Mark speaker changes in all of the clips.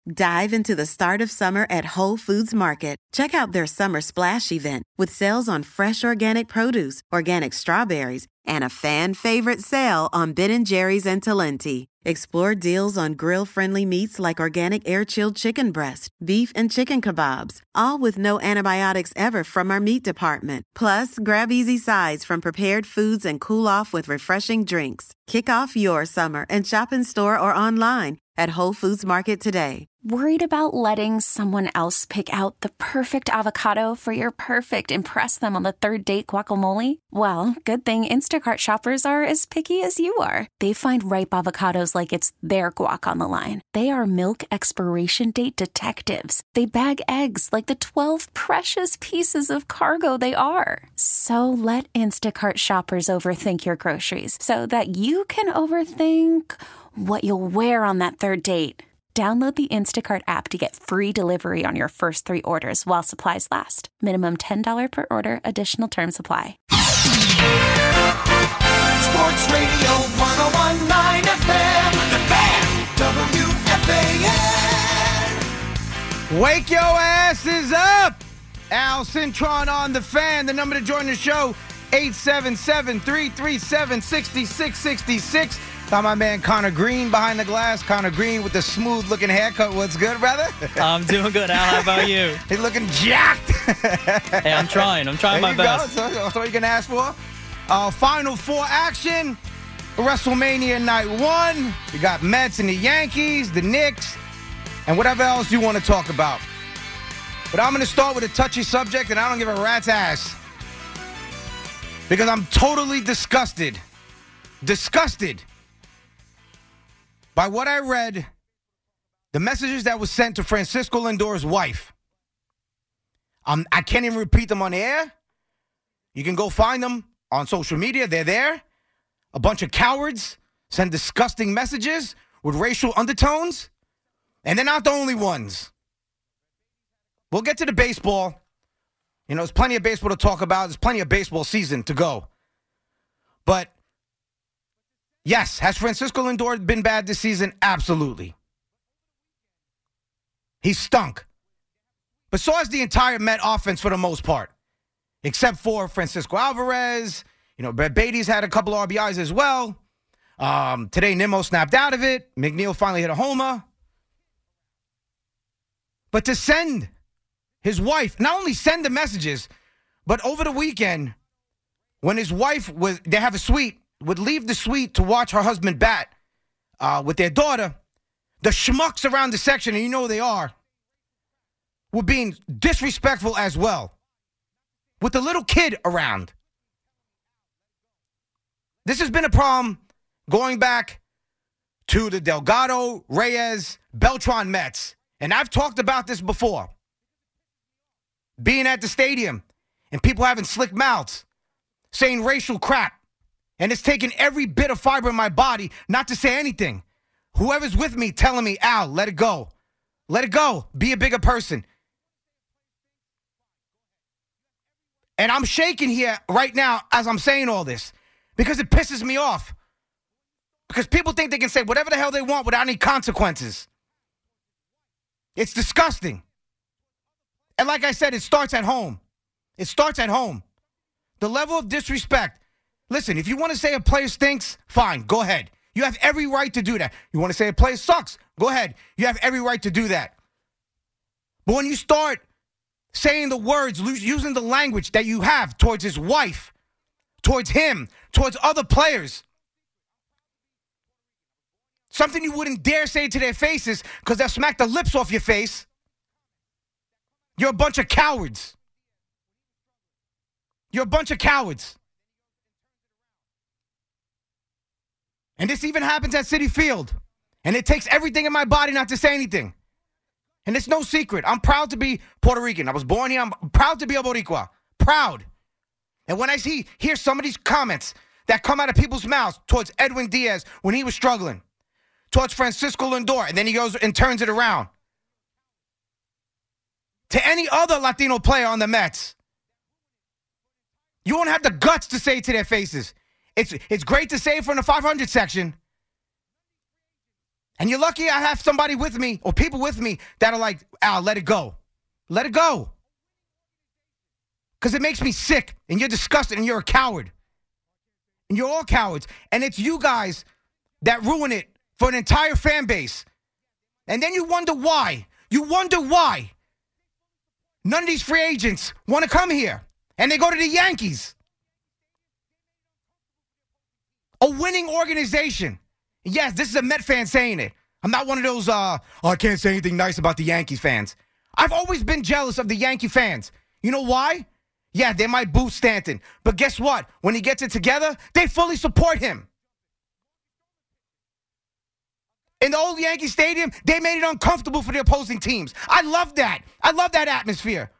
Speaker 1: Dive into the start of summer at Whole Foods Market. Check out their Summer Splash event with sales on fresh organic produce, organic strawberries, and a fan-favorite sale on Ben & Jerry's and Talenti. Explore deals on grill-friendly meats like organic air-chilled chicken breast, beef and chicken kebabs, all with no antibiotics ever from our meat department. Plus, grab easy sides from prepared foods and cool off with refreshing drinks. Kick off your summer and shop in store or online at Whole Foods Market today.
Speaker 2: Worried about letting someone else pick out the perfect avocado for your perfect impress them on the third date guacamole? Well, good thing Instacart shoppers are as picky as you are. They find ripe avocados like it's their guac on the line. They are milk expiration date detectives. They bag eggs like the 12 precious pieces of cargo they are. So let Instacart shoppers overthink your groceries so that you can overthink what you'll wear on that third date. Download the Instacart app to get free delivery on your first 3 orders while supplies last. Minimum $10 per order. Additional terms apply.
Speaker 3: Sports Radio 101.9 FM. The Fan. WFAN.
Speaker 4: Wake your asses up. Al Cintron on The Fan. The number to join the show, 877-337-6666. Got my man Connor Green behind the glass. Connor Green with the smooth-looking haircut. What's good, brother?
Speaker 5: I'm doing good, Al. How about you?
Speaker 4: He's looking jacked.
Speaker 5: Hey, I'm trying my best.
Speaker 4: That's all you can ask for. Final 4 action. WrestleMania Night 1. We got Mets and the Yankees, the Knicks, and whatever else you want to talk about. But I'm going to start with a touchy subject, and I don't give a rat's ass. Because I'm totally disgusted. Disgusted by what I read, the messages that was sent to Francisco Lindor's wife. I can't even repeat them on the air. You can go find them on social media. They're there. A bunch of cowards send disgusting messages with racial undertones. And they're not the only ones. We'll get to the baseball. You know, there's plenty of baseball to talk about. There's plenty of baseball season to go. But yes, has Francisco Lindor been bad this season? Absolutely. He stunk. But so has the entire Met offense for the most part. Except for Francisco Alvarez. You know, Brett Beatty's had a couple of RBIs as well. Today, Nimmo snapped out of it. McNeil finally hit a homer. But to send his wife, not only send the messages, but over the weekend, when his wife they have a suite, would leave the suite to watch her husband bat with their daughter, the schmucks around the section, and you know they are, were being disrespectful as well. With the little kid around. This has been a problem going back to the Delgado, Reyes, Beltran Mets. And I've talked about this before. Being at the stadium and people having slick mouths, saying racial crap. And it's taken every bit of fiber in my body not to say anything. Whoever's with me telling me, Al, let it go. Let it go. Be a bigger person. And I'm shaking here right now as I'm saying all this because it pisses me off. Because people think they can say whatever the hell they want without any consequences. It's disgusting. And like I said, it starts at home. It starts at home. The level of disrespect. Listen, if you want to say a player stinks, fine, go ahead. You have every right to do that. You want to say a player sucks, go ahead. You have every right to do that. But when you start saying the words, using the language that you have towards his wife, towards him, towards other players, something you wouldn't dare say to their faces because they'll smack the lips off your face, you're a bunch of cowards. You're a bunch of cowards. And this even happens at Citi Field. And it takes everything in my body not to say anything. And it's no secret. I'm proud to be Puerto Rican. I was born here. I'm proud to be a Boricua. Proud. And when I hear some of these comments that come out of people's mouths towards Edwin Diaz when he was struggling, towards Francisco Lindor, and then he goes and turns it around, to any other Latino player on the Mets, you won't have the guts to say it to their faces. It's great to say it from the 500 section. And you're lucky I have somebody with me or people with me that are like, Al, let it go. Let it go. Because it makes me sick, and you're disgusted, and you're a coward. And you're all cowards. And it's you guys that ruin it for an entire fan base. And then you wonder why. You wonder why none of these free agents want to come here. And they go to the Yankees. A winning organization. Yes, this is a Met fan saying it. I'm not one of those, I can't say anything nice about the Yankees fans. I've always been jealous of the Yankee fans. You know why? Yeah, they might boo Stanton. But guess what? When he gets it together, they fully support him. In the old Yankee Stadium, they made it uncomfortable for the opposing teams. I love that. I love that atmosphere.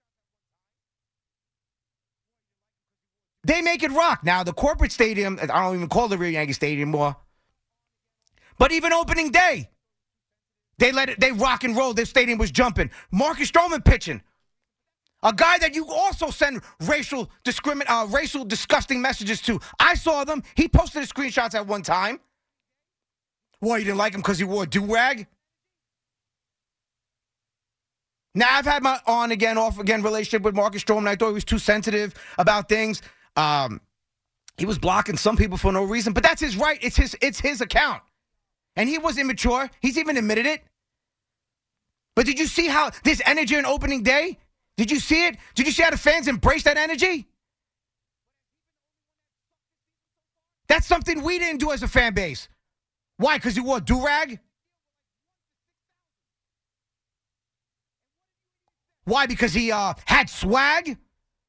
Speaker 4: They make it rock. Now, the corporate stadium, I don't even call it the real Yankee Stadium anymore. But even opening day, they rock and roll. Their stadium was jumping. Marcus Stroman pitching. A guy that you also send racial disgusting messages to. I saw them. He posted his screenshots at one time. Well, you didn't like him because he wore a do-rag? Now, I've had my on-again, off-again relationship with Marcus Stroman. I thought he was too sensitive about things. He was blocking some people for no reason, but that's his right. It's his account. And he was immature. He's even admitted it. But did you see how this energy on opening day? Did you see it? Did you see how the fans embrace that energy? That's something we didn't do as a fan base. Why? Because he wore a do-rag? Why? Because he had swag?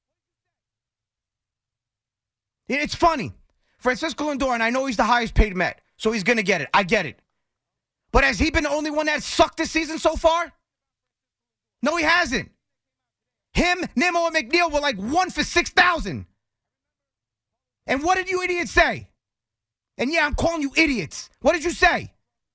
Speaker 4: It's funny. Francisco Lindor, and I know he's the highest paid Met, so he's going to get it. I get it. But has he been the only one that sucked this season so far? No, he hasn't. Him, Nimmo, and McNeil were like 1 for 6,000. And what did you idiots say? And yeah, I'm calling you idiots. What did you say?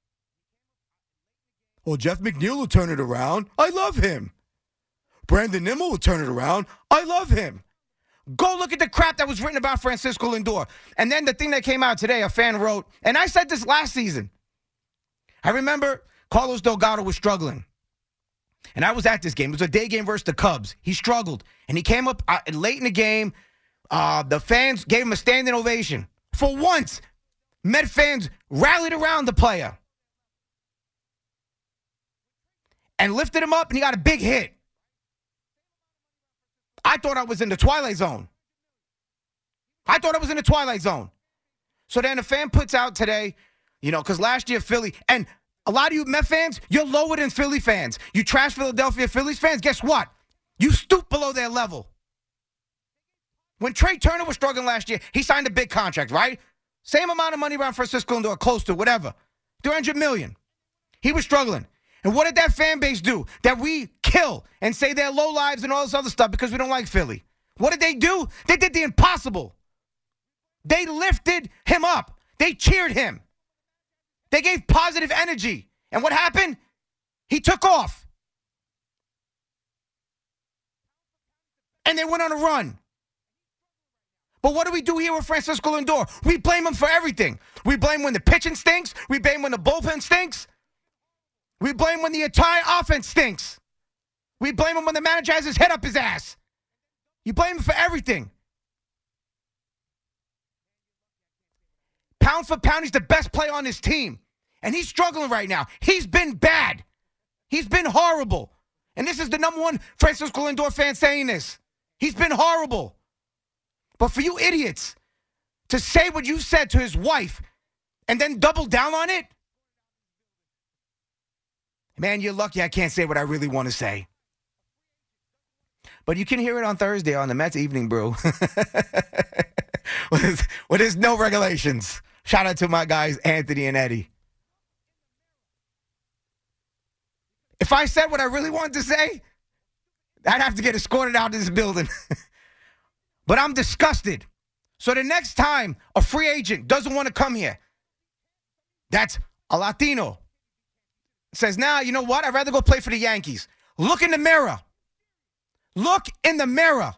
Speaker 4: Well, Jeff McNeil will turn it around. I love him. Brandon Nimmo will turn it around. I love him. Go look at the crap that was written about Francisco Lindor. And then the thing that came out today, a fan wrote, and I said this last season. I remember Carlos Delgado was struggling. And I was at this game. It was a day game versus the Cubs. He struggled. And he came up late in the game. The fans gave him a standing ovation. For once, Met fans rallied around the player. And lifted him up, and he got a big hit. I thought I was in the Twilight Zone. So then a fan puts out today, because last year Philly, and a lot of you Met fans, you're lower than Philly fans. You trash Philadelphia Phillies fans, guess what? You stoop below their level. When Trey Turner was struggling last year, he signed a big contract, right? Same amount of money around Francisco Lindor, close to whatever. $300 million. He was struggling. And what did that fan base do that we kill and say they're low lives and all this other stuff because we don't like Philly? What did they do? They did the impossible. They lifted him up. They cheered him. They gave positive energy. And what happened? He took off. And they went on a run. But what do we do here with Francisco Lindor? We blame him for everything. We blame when the pitching stinks. We blame when the bullpen stinks. We blame when the entire offense stinks. We blame him when the manager has his head up his ass. You blame him for everything. Pound for pound, he's the best player on his team. And he's struggling right now. He's been bad. He's been horrible. And this is the number one Francisco Lindor fan saying this. He's been horrible. But for you idiots to say what you said to his wife and then double down on it, man, you're lucky I can't say what I really want to say. But you can hear it on Thursday on the Mets Evening Brew. Well, there's no regulations. Shout out to my guys, Anthony and Eddie. If I said what I really wanted to say, I'd have to get escorted out of this building. But I'm disgusted. So the next time a free agent doesn't want to come here, that's a Latino, says, nah, you know what? I'd rather go play for the Yankees. Look in the mirror. Look in the mirror.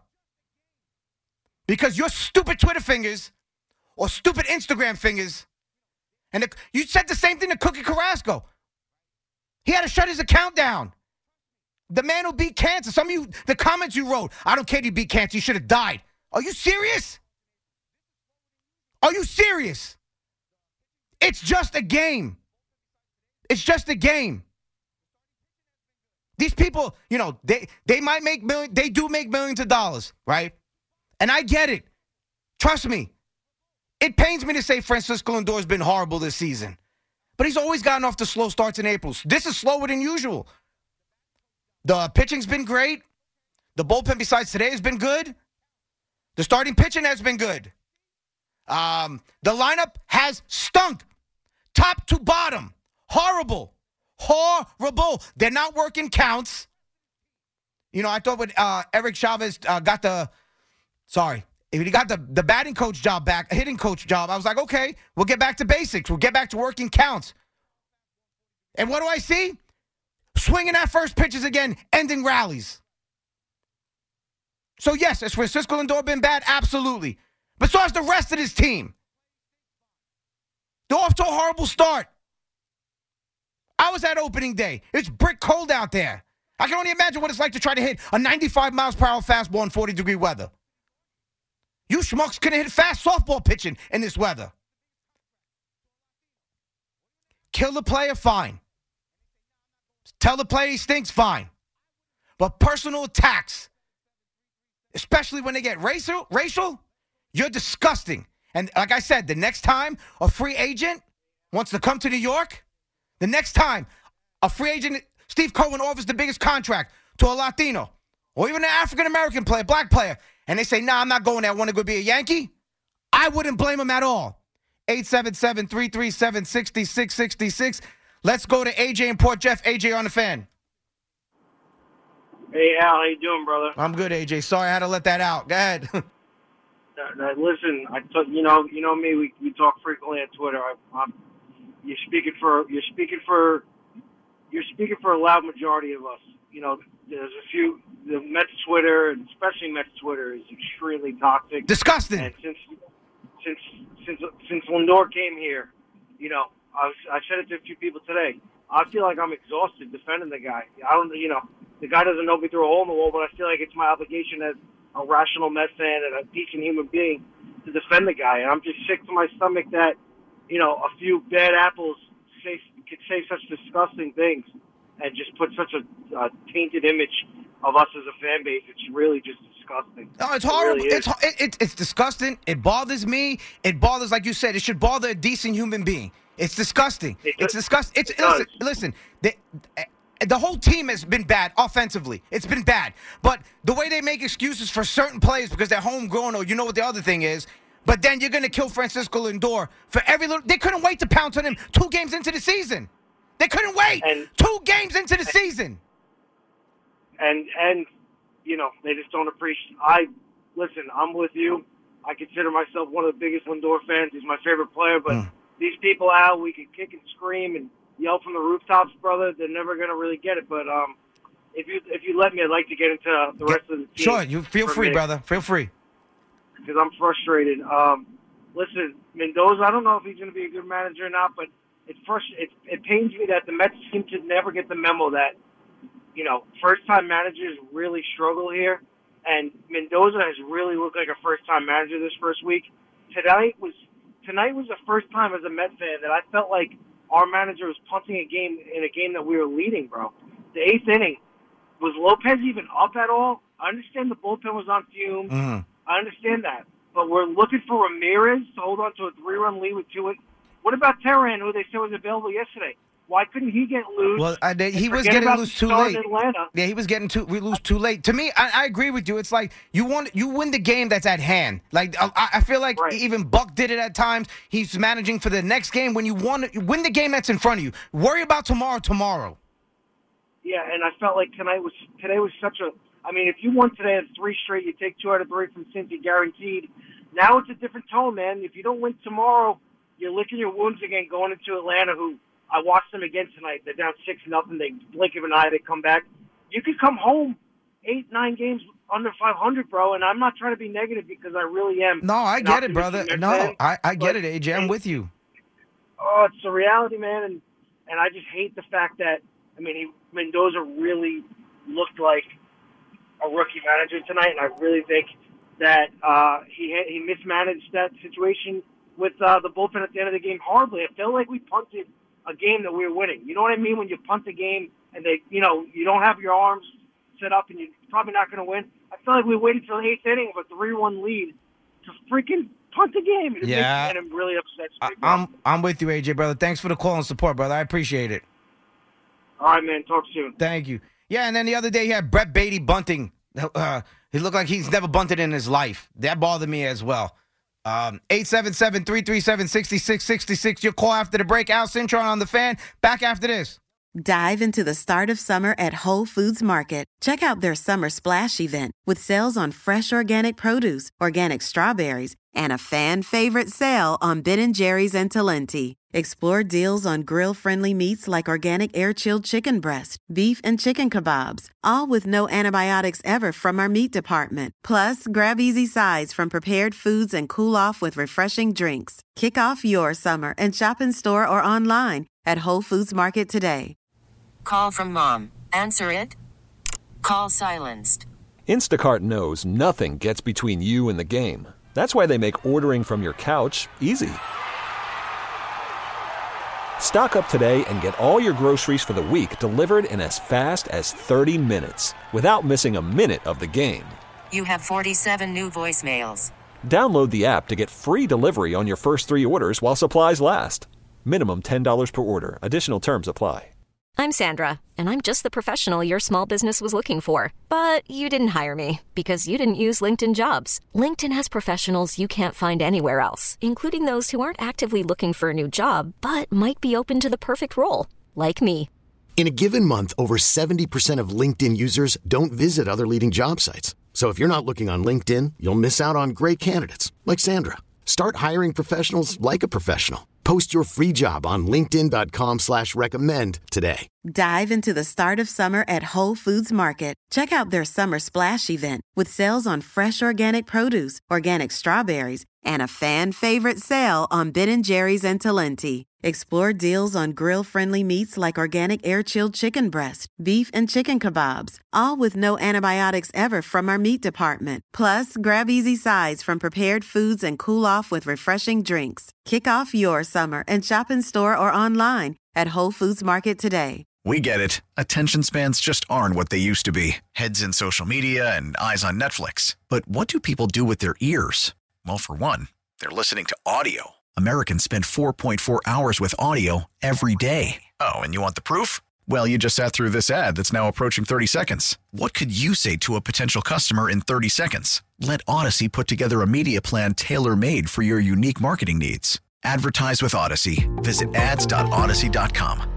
Speaker 4: Because your stupid Twitter fingers or stupid Instagram fingers And you said the same thing to Cookie Carrasco. He had to shut his account down. The man who beat cancer. Some of you, the comments you wrote, I don't care if you beat cancer. You should have died. Are you serious? Are you serious? It's just a game. It's just a game. These people, you know, they might make millions. They do make millions of dollars, right? And I get it. Trust me. It pains me to say Francisco Lindor has been horrible this season. But he's always gotten off to slow starts in April. This is slower than usual. The pitching's been great. The bullpen besides today has been good. The starting pitching has been good. The lineup has stunk. Top to bottom. Horrible. Horrible. They're not working counts. You know, I thought when Eric Chavez got the batting coach job back, a hitting coach job, I was like, okay, we'll get back to basics. We'll get back to working counts. And what do I see? Swinging at first pitches again, ending rallies. So, yes, has Francisco Lindor been bad? Absolutely. But so has the rest of his team. They're off to a horrible start. I was at opening day. It's brick cold out there. I can only imagine what it's like to try to hit a 95 miles per hour fastball in 40-degree weather. You schmucks couldn't hit fast softball pitching in this weather. Kill the player, fine. Tell the player he stinks, fine. But personal attacks, especially when they get racial, you're disgusting. And like I said, the next time a free agent wants to come to New York, the next time a free agent, Steve Cohen, offers the biggest contract to a Latino or even an African-American player, black player, and they say, nah, I'm not going there, I want to go be a Yankee, I wouldn't blame him at all. 877-337-6666. Let's go to AJ in Port Jeff. AJ on the Fan.
Speaker 6: Hey, Al, how you doing, brother?
Speaker 4: I'm good, AJ. Sorry I had to let that out. Go ahead.
Speaker 6: Listen, you know me. We talk frequently on Twitter. You're speaking for a loud majority of us. You know, there's a few. The Mets Twitter, and especially Mets Twitter, is extremely toxic,
Speaker 4: disgusting.
Speaker 6: And since Lindor came here, you know, I said it to a few people today. I feel like I'm exhausted defending the guy. The guy doesn't know me through a hole in the wall, but I feel like it's my obligation as a rational Mets fan and a decent human being to defend the guy. And I'm just sick to my stomach that, you know, a few bad apples could say such disgusting things and just put such a tainted image of us as a fan base. It's really just disgusting.
Speaker 4: No, it's horrible.
Speaker 6: It really
Speaker 4: it's disgusting. It bothers me. It bothers, like you said, it should bother a decent human being. It's disgusting. It's disgusting. Listen, the whole team has been bad offensively. It's been bad. But the way they make excuses for certain players because they're homegrown or you know what the other thing is, but then you're going to kill Francisco Lindor for every little – they couldn't wait to pounce on him 2 games into the season. They couldn't wait. 2 games into the season.
Speaker 6: And you know, they just don't appreciate – listen, I'm with you. I consider myself one of the biggest Lindor fans. He's my favorite player, but these people out, we can kick and scream and yell from the rooftops, brother. They're never going to really get it. But if you let me, I'd like to get into the rest of the team.
Speaker 4: Sure, you feel free, brother. Feel free.
Speaker 6: Because I'm frustrated. Listen, Mendoza, I don't know if he's going to be a good manager or not, but it pains me that the Mets seem to never get the memo that, you know, first-time managers really struggle here. And Mendoza has really looked like a first-time manager this first week. Tonight was the first time as a Met fan that I felt like our manager was punting a game in a game that we were leading, bro. The 8th inning, was Lopez even up at all? I understand the bullpen was on fumes.
Speaker 4: Mm-hmm.
Speaker 6: I understand that. But we're looking for Ramirez to hold on to a 3-run lead with 2 in. What about Teheran, who they said was available yesterday? Why couldn't he get loose?
Speaker 4: Well, he was getting loose too late.
Speaker 6: Atlanta?
Speaker 4: Yeah, he was getting loose too late. To me, I agree with you. It's like you win the game that's at hand. Like I feel like even Buck did it at times. He's managing for the next game. When you win the game that's in front of you. Worry about tomorrow.
Speaker 6: Yeah, and I felt like today was such a. I mean, if you won today at 3 straight, you take 2 out of 3 from Cincy, guaranteed. Now it's a different tone, man. If you don't win tomorrow, you're licking your wounds again going into Atlanta, who I watched them again tonight. They're down 6-0. They blink of an eye, they come back. You could come home 8-9 games under 500, bro, and I'm not trying to be negative because I really am.
Speaker 4: No, I get it, brother. No, I get it, AJ. I'm with you.
Speaker 6: oh, it's the reality, man. And I just hate the fact that, Mendoza really looked like a rookie manager tonight, and I really think that he mismanaged that situation with the bullpen at the end of the game horribly. It felt like we punted a game that we were winning. You know what I mean? When you punt the game and you don't have your arms set up and you're probably not going to win. I feel like we waited till the 8th inning of a 3-1 lead to freaking punt the game. And it really upsets me.
Speaker 4: I'm with you, AJ, brother. Thanks for the call and support, brother. I appreciate it.
Speaker 6: All right, man. Talk soon.
Speaker 4: Thank you. Yeah, and then the other day he had Brett Beatty bunting. He looked like he's never bunted in his life. That bothered me as well. 877-337-6666. Your call after the break. Al Cintron on The Fan. Back after this.
Speaker 1: Dive into the start of summer at Whole Foods Market. Check out their Summer Splash event with sales on fresh organic produce, organic strawberries, and a fan-favorite sale on Ben & Jerry's and Talenti. Explore deals on grill-friendly meats like organic air-chilled chicken breast, beef and chicken kebabs, all with no antibiotics ever from our meat department. Plus, grab easy sides from prepared foods and cool off with refreshing drinks. Kick off your summer and shop in store or online at Whole Foods Market today.
Speaker 7: Call from mom. Answer it. Call silenced.
Speaker 8: Instacart knows nothing gets between you and the game. That's why they make ordering from your couch easy. Stock up today and get all your groceries for the week delivered in as fast as 30 minutes without missing a minute of the game.
Speaker 7: You have 47 new voicemails.
Speaker 8: Download the app to get free delivery on your first 3 orders while supplies last. Minimum $10 per order. Additional terms apply.
Speaker 9: I'm Sandra, and I'm just the professional your small business was looking for. But you didn't hire me because you didn't use LinkedIn Jobs. LinkedIn has professionals you can't find anywhere else, including those who aren't actively looking for a new job, but might be open to the perfect role, like me.
Speaker 10: In a given month, over 70% of LinkedIn users don't visit other leading job sites. So if you're not looking on LinkedIn, you'll miss out on great candidates, like Sandra. Start hiring professionals like a professional. Post your free job on linkedin.com/recommend today.
Speaker 1: Dive into the start of summer at Whole Foods Market. Check out their Summer Splash event with sales on fresh organic produce, organic strawberries, and a fan-favorite sale on Ben & Jerry's and Talenti. Explore deals on grill-friendly meats like organic air-chilled chicken breast, beef and chicken kebabs, all with no antibiotics ever from our meat department. Plus, grab easy sides from prepared foods and cool off with refreshing drinks. Kick off your summer and shop in store or online at Whole Foods Market today.
Speaker 11: We get it. Attention spans just aren't what they used to be. Heads in social media and eyes on Netflix. But what do people do with their ears? Well, for one, they're listening to audio. Americans spend 4.4 hours with audio every day. Oh, and you want the proof? Well, you just sat through this ad that's now approaching 30 seconds. What could you say to a potential customer in 30 seconds? Let Odyssey put together a media plan tailor-made for your unique marketing needs. Advertise with Odyssey. Visit ads.odyssey.com.